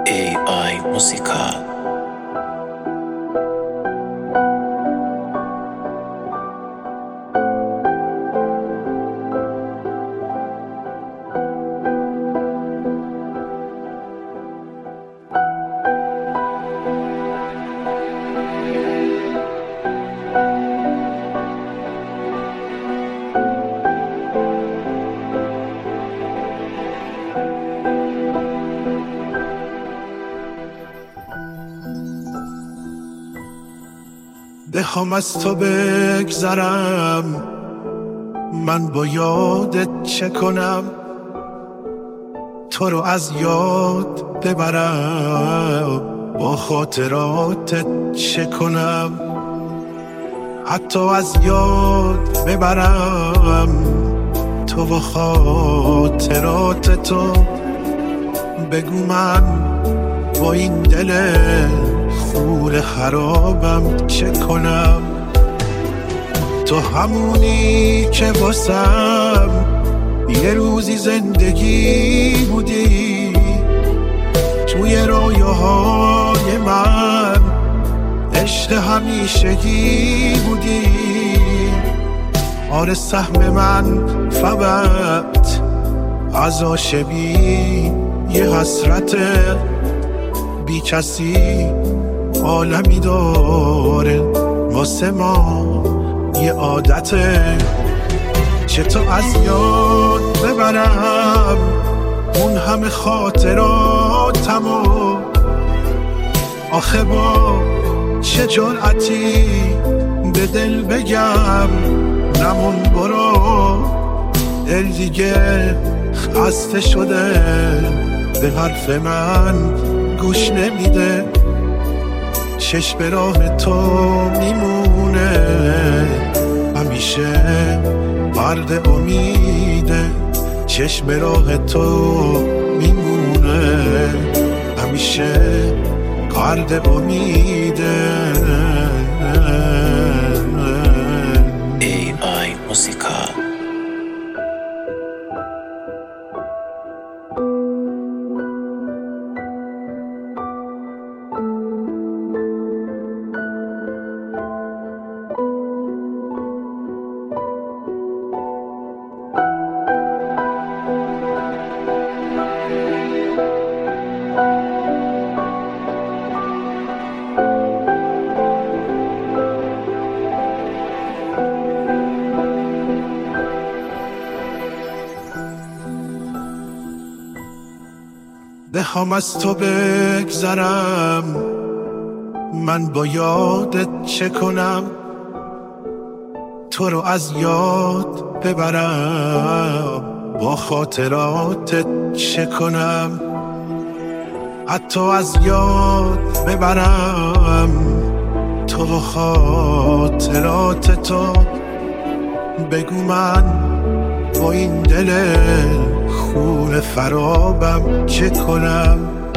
AI Música. بخوام از تو بگذرم، من با یادت چه کنم؟ تو رو از یاد ببرم، با خاطراتت چه کنم؟ حتی از یاد ببرم تو و خاطرات تو. بگو من با این دل خور خرابم چه کنم؟ تو همونی که واسم یه روزی زندگی بودی، توی رویاهای من عشق همیشگی بودی. آره سهم من فقط از عاشقی یه حسرته، بی کسی عالمی داره واسه ما یه عادته. چطور از یاد ببرم اون همه خاطراتمو؟ آخه با چه جرأتی به دل بگم نمون برو؟ دل دیگه خسته شده، به حرف من گوش نمیده. چشم به راه تو میمونه همیشه مرد امیده. چشم به راه تو میمونه همیشه مرد امیده. AI Música. بخوام از تو بگذرم، من با یادت چه کنم؟ تو رو از یاد ببرم، با خاطراتت چه کنم؟ حتی از یاد ببرم تو و خاطرات تو. بگو من با این دل خون فرابم چه کنم؟